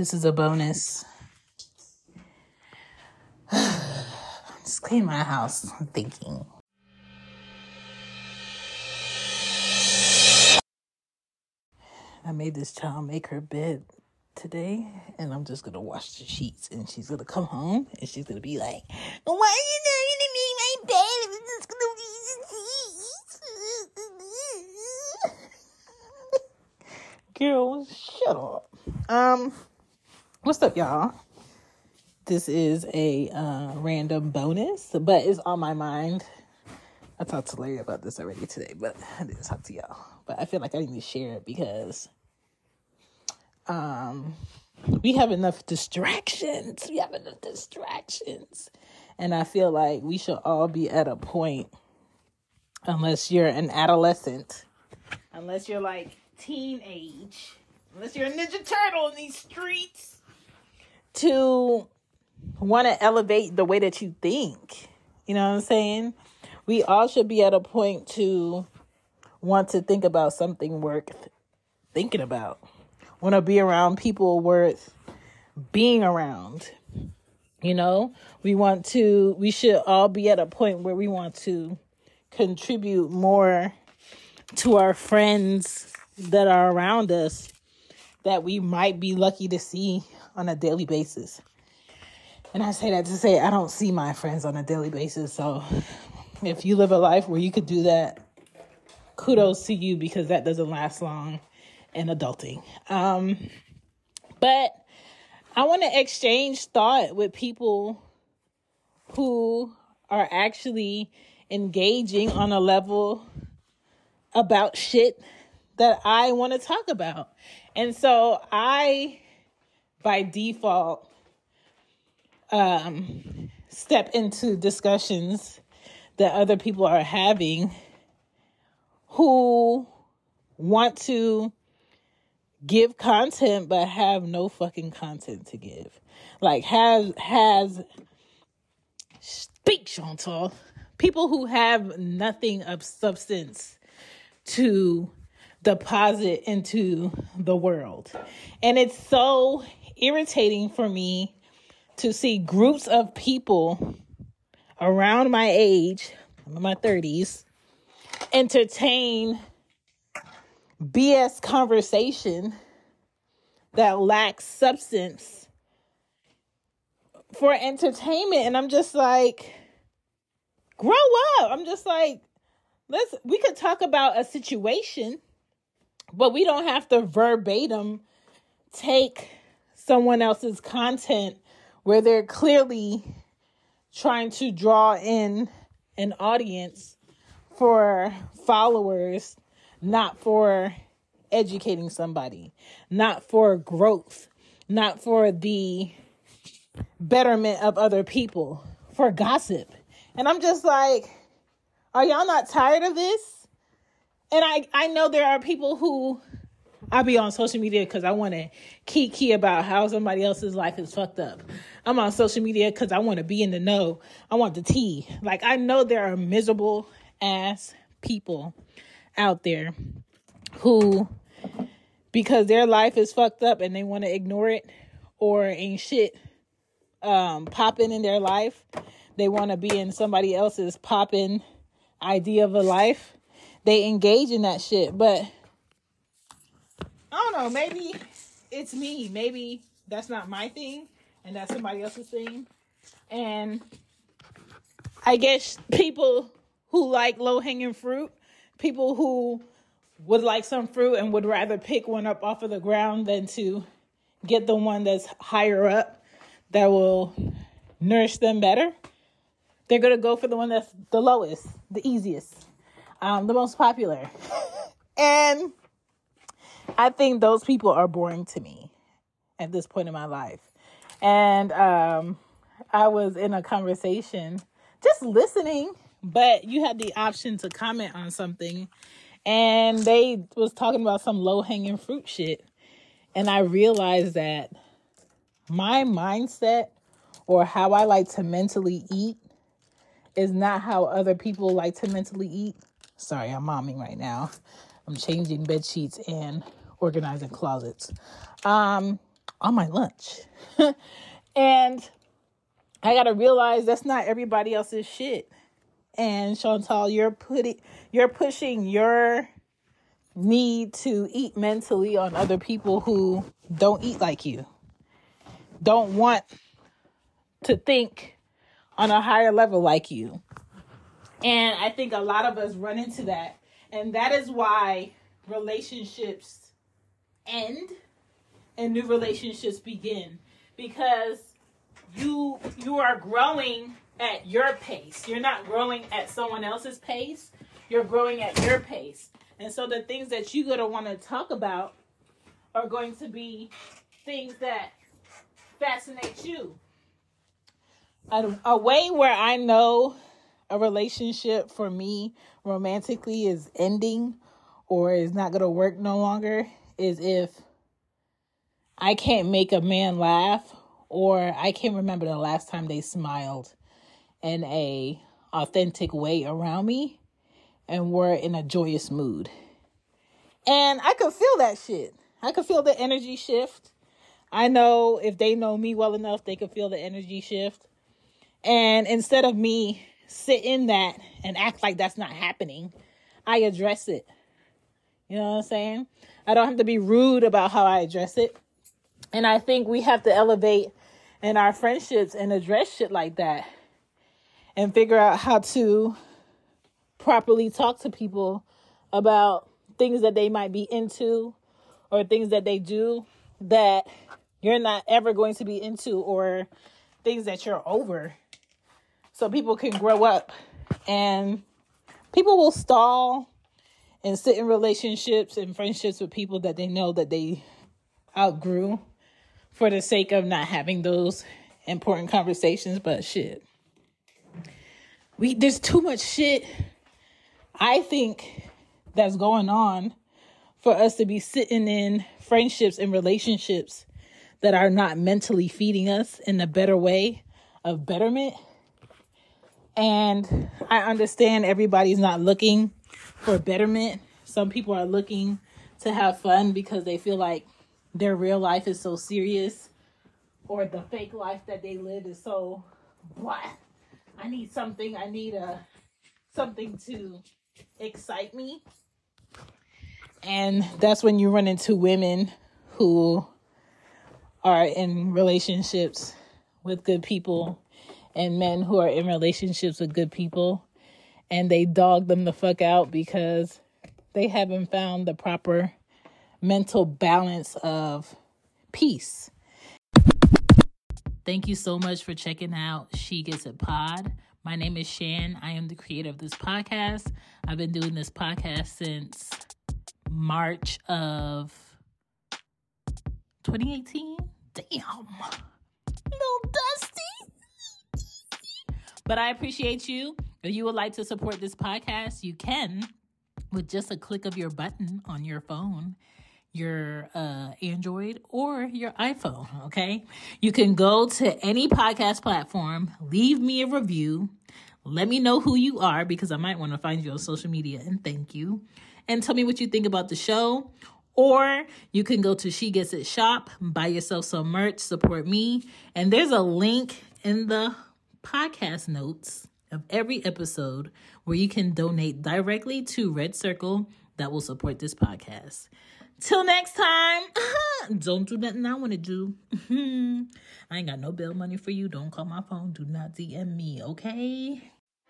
This is a bonus. Just clean my house. I'm thinking. I made this child make her bed today, and I'm just gonna wash the sheets, and she's gonna come home and she's gonna be like, "Why are you not gonna make my bed? It's just gonna be Girl, shut up. What's up, y'all? This is a random bonus, but it's on my mind. I talked to Larry about this already today, but I didn't talk to y'all. But I feel like I need to share it because we have enough distractions. And I feel like we should all be at a point, unless you're an adolescent, unless you're like teenage, unless you're a Ninja Turtle in these streets, to want to elevate the way that you think. You know what I'm saying? We all should be at a point to want to think about something worth thinking about. Want to be around people worth being around. You know, we should all be at a point where we want to contribute more to our friends that are around us that we might be lucky to see on a daily basis. And I say that to say I don't see my friends on a daily basis. So if you live a life where you could do that, kudos to you, because that doesn't last long in adulting. But I want to exchange thought with people who are actually engaging on a level about shit that I want to talk about. And so I, by default, step into discussions that other people are having who want to give content but have no fucking content to give. Like speak, Chantal. People who have nothing of substance to deposit into the world. And it's so irritating for me to see groups of people around my age, I'm in my 30s, entertain BS conversation that lacks substance for entertainment. And I'm just like, grow up. I'm just like, we could talk about a situation, but we don't have to verbatim take someone else's content where they're clearly trying to draw in an audience for followers, not for educating somebody, not for growth, not for the betterment of other people, for gossip. And I'm just like, are y'all not tired of this? And I know there are people who, I'll be on social media because I want to kiki about how somebody else's life is fucked up. I'm on social media because I want to be in the know. I want the tea. Like, I know there are miserable ass people out there who, because their life is fucked up and they want to ignore it, or ain't shit popping in their life, they want to be in somebody else's popping idea of a life, they engage in that shit. But I don't know, maybe it's me. Maybe that's not my thing and that's somebody else's thing. And I guess people who like low-hanging fruit, people who would like some fruit and would rather pick one up off of the ground than to get the one that's higher up that will nourish them better, they're going to go for the one that's the lowest, the easiest, the most popular. And I think those people are boring to me at this point in my life. And I was in a conversation just listening, but you had the option to comment on something, and they was talking about some low-hanging fruit shit. And I realized that my mindset, or how I like to mentally eat, is not how other people like to mentally eat. Sorry, I'm momming right now. I'm changing bed sheets and organizing closets. on my lunch. And I got to realize that's not everybody else's shit. And Chantal, you're pushing your need to eat mentally on other people who don't eat like you, don't want to think on a higher level like you. And I think a lot of us run into that. And that is why relationships end and new relationships begin. Because you are growing at your pace. You're not growing at someone else's pace. You're growing at your pace. And so the things that you're going to want to talk about are going to be things that fascinate you. A way where I know a relationship for me romantically is ending or is not going to work no longer is if I can't make a man laugh, or I can't remember the last time they smiled in a authentic way around me and were in a joyous mood. And I could feel that shit. I could feel the energy shift. I know if they know me well enough, they could feel the energy shift. And instead of me sit in that and act like that's not happening, I address it. You know what I'm saying? I don't have to be rude about how I address it. And I think we have to elevate in our friendships and address shit like that and figure out how to properly talk to people about things that they might be into or things that they do that you're not ever going to be into, or things that you're over, so people can grow up. And people will stall and sit in relationships and friendships with people that they know that they outgrew for the sake of not having those important conversations. But shit, there's too much shit, I think, that's going on for us to be sitting in friendships and relationships that are not mentally feeding us in a better way of betterment. And I understand everybody's not looking for betterment. Some people are looking to have fun because they feel like their real life is so serious, or the fake life that they live is so blah. I need something to excite me. And that's when you run into women who are in relationships with good people and men who are in relationships with good people, and they dog them the fuck out because they haven't found the proper mental balance of peace. Thank you so much for checking out She Gets It Pod. My name is Shan. I am the creator of this podcast. I've been doing this podcast since March of 2018. Damn. Little dusty. But I appreciate you. If you would like to support this podcast, you can with just a click of your button on your phone, your Android or your iPhone, okay? You can go to any podcast platform, leave me a review, let me know who you are because I might want to find you on social media and thank you, and tell me what you think about the show. Or you can go to She Gets It Shop, buy yourself some merch, support me, and there's a link in the podcast notes of every episode where you can donate directly to Red Circle that will support this podcast. Till next time, don't do nothing I want to do. I ain't got no bail money for you. Don't call my phone. Do not DM me, okay?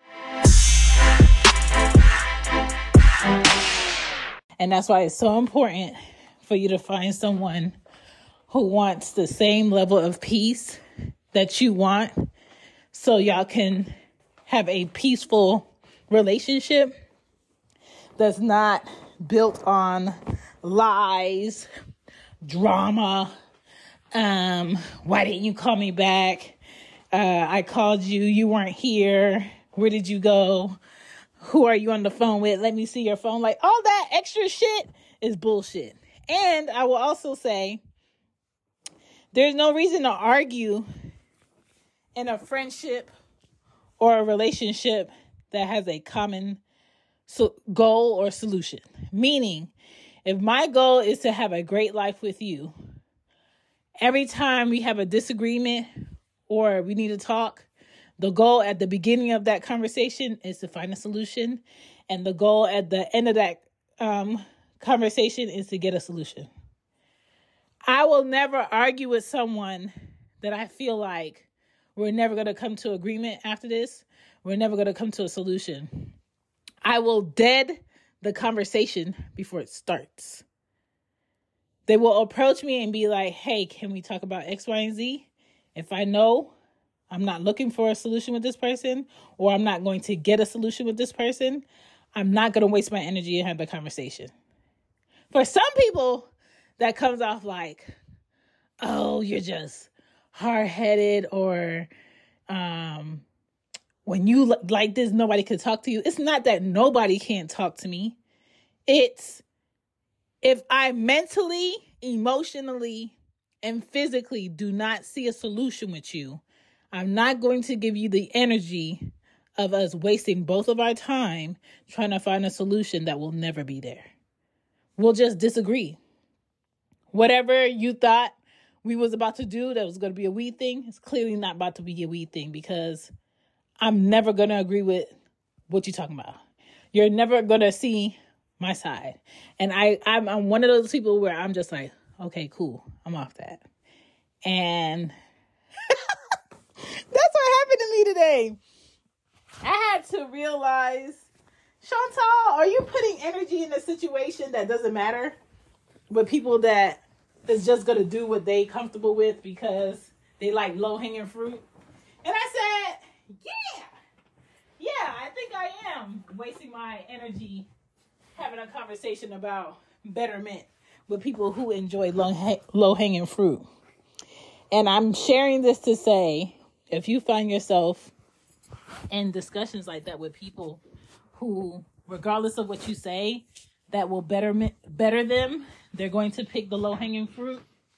And that's why it's so important for you to find someone who wants the same level of peace that you want, so y'all can have a peaceful relationship that's not built on lies, drama. Why didn't you call me back? I called you. You weren't here. Where did you go? Who are you on the phone with? Let me see your phone. Like, all that extra shit is bullshit. And I will also say, there's no reason to argue in a friendship or a relationship that has a common goal or solution. Meaning, if my goal is to have a great life with you, Every time we have a disagreement or we need to talk, the goal at the beginning of that conversation is to find a solution. And the goal at the end of that conversation is to get a solution. I will never argue with someone that I feel like we're never going to come to agreement after this. We're never going to come to a solution. I will dead the conversation before it starts. They will approach me and be like, hey, can we talk about X, Y, and Z? If I know I'm not looking for a solution with this person, or I'm not going to get a solution with this person, I'm not going to waste my energy and have the conversation. For some people, that comes off like, oh, you're just hard-headed, or when you like this, nobody could talk to you. It's not that nobody can't talk to me. It's if I mentally, emotionally, and physically do not see a solution with you, I'm not going to give you the energy of us wasting both of our time trying to find a solution that will never be there. We'll just disagree. Whatever you thought we was about to do that was going to be a we thing, it's clearly not about to be a we thing, because I'm never going to agree with what you're talking about. You're never going to see my side. And I'm one of those people where I'm just like, okay, cool. I'm off that. And that's what happened to me today. I had to realize, Chantal, are you putting energy in a situation that doesn't matter with people that is just going to do what they comfortable with because they like low-hanging fruit? And I said, yeah, I think I am wasting my energy having a conversation about betterment with people who enjoy low-hanging fruit. And I'm sharing this to say, if you find yourself in discussions like that with people who, regardless of what you say, that will better them, they're going to pick the low-hanging fruit.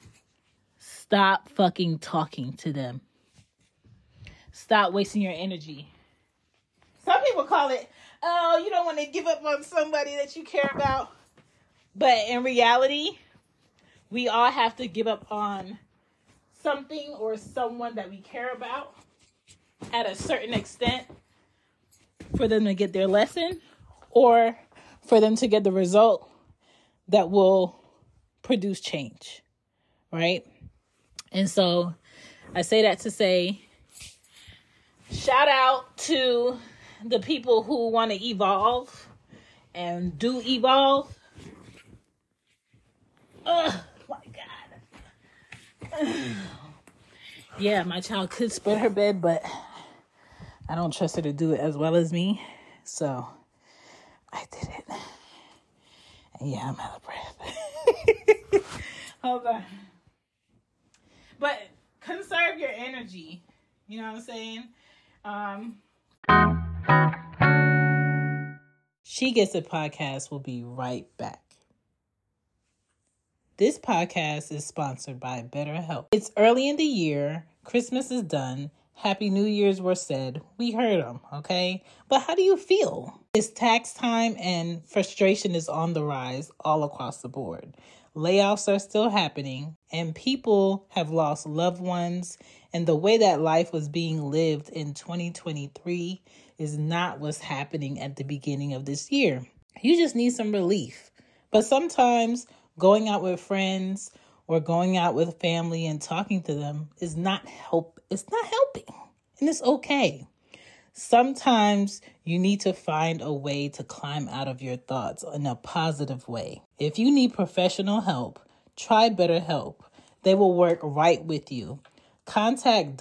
Stop fucking talking to them. Stop wasting your energy. Some people call it, oh, you don't want to give up on somebody that you care about. But in reality, we all have to give up on something or someone that we care about at a certain extent for them to get their lesson or for them to get the result that will produce change, right? And so I say that to say, shout out to the people who want to evolve and do evolve. Oh my God. Yeah, my child could spread her bed, but I don't trust her to do it as well as me. So I did it. And yeah, I'm out of breath. Hold on. But conserve your energy. You know what I'm saying? She Gets It podcast will be right back. This podcast is sponsored by BetterHelp. It's early in the year. Christmas is done. Happy New Year's were said. We heard them, okay? But how do you feel? It's tax time and frustration is on the rise all across the board. Layoffs are still happening and people have lost loved ones, and the way that life was being lived in 2023 is not what's happening at the beginning of this year. You just need some relief. But sometimes going out with friends or going out with family and talking to them is not help. It's not helping, and it's okay. Sometimes you need to find a way to climb out of your thoughts in a positive way. If you need professional help, try BetterHelp. They will work right with you. Contact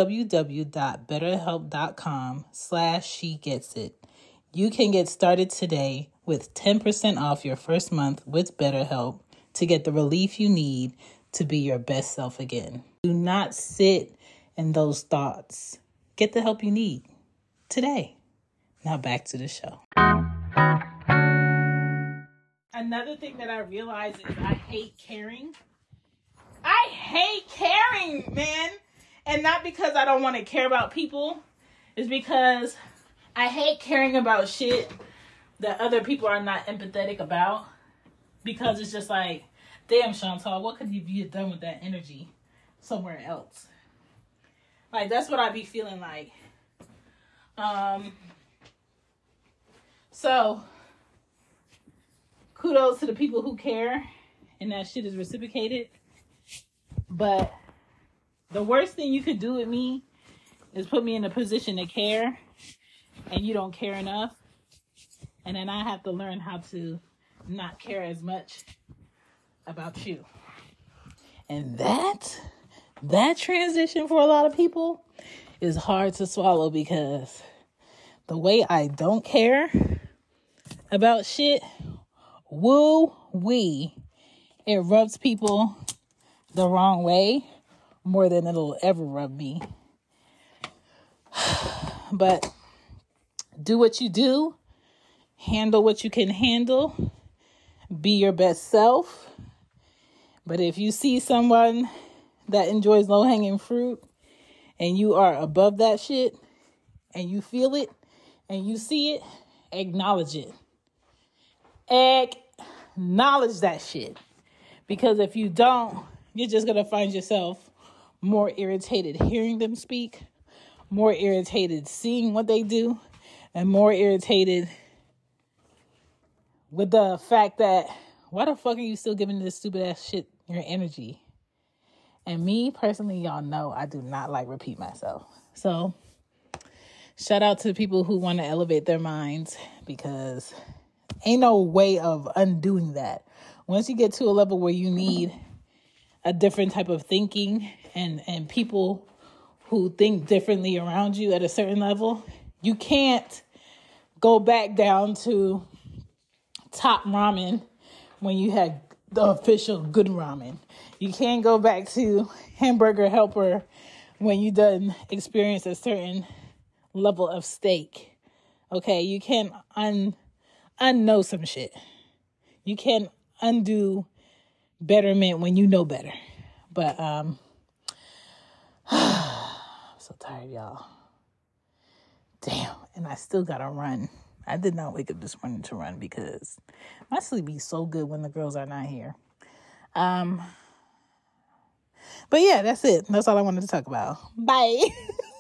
www.betterhelp.com/shegetsit. You can get started today with 10% off your first month with BetterHelp to get the relief you need to be your best self again. Do not sit in those thoughts. Get the help you need today. Now back to the show. Another thing that I realize is I hate caring. I hate caring, man. And not because I don't want to care about people. It's because I hate caring about shit that other people are not empathetic about. Because it's just like, damn, Chantal, what could you have done with that energy? somewhere else. Like, that's what I be feeling like. So kudos to the people who care and that shit is reciprocated. But the worst thing you could do with me is put me in a position to care and you don't care enough. And then I have to learn how to not care as much about you. And that transition for a lot of people is hard to swallow, because the way I don't care about shit, woo-wee, it rubs people the wrong way more than it'll ever rub me. But do what you do, handle what you can handle, be your best self. But if you see someone that enjoys low-hanging fruit and you are above that shit and you feel it and you see it, acknowledge it. Acknowledge that shit. Because if you don't, you're just going to find yourself more irritated hearing them speak, more irritated seeing what they do, and more irritated with the fact that, why the fuck are you still giving this stupid ass shit your energy? And me personally, y'all know I do not like repeat myself. So shout out to the people who want to elevate their minds, because ain't no way of undoing that. Once you get to a level where you need a different type of thinking and people who think differently around you at a certain level, you can't go back down to top ramen when you had the official good ramen. You can't go back to Hamburger Helper when you done experience a certain level of steak. Okay, you can't unknow some shit. You can't undo betterment when you know better. But I'm so tired, y'all. Damn, and I still gotta run. I did not wake up this morning to run because my sleep be so good when the girls are not here. But yeah, that's it. That's all I wanted to talk about. Bye.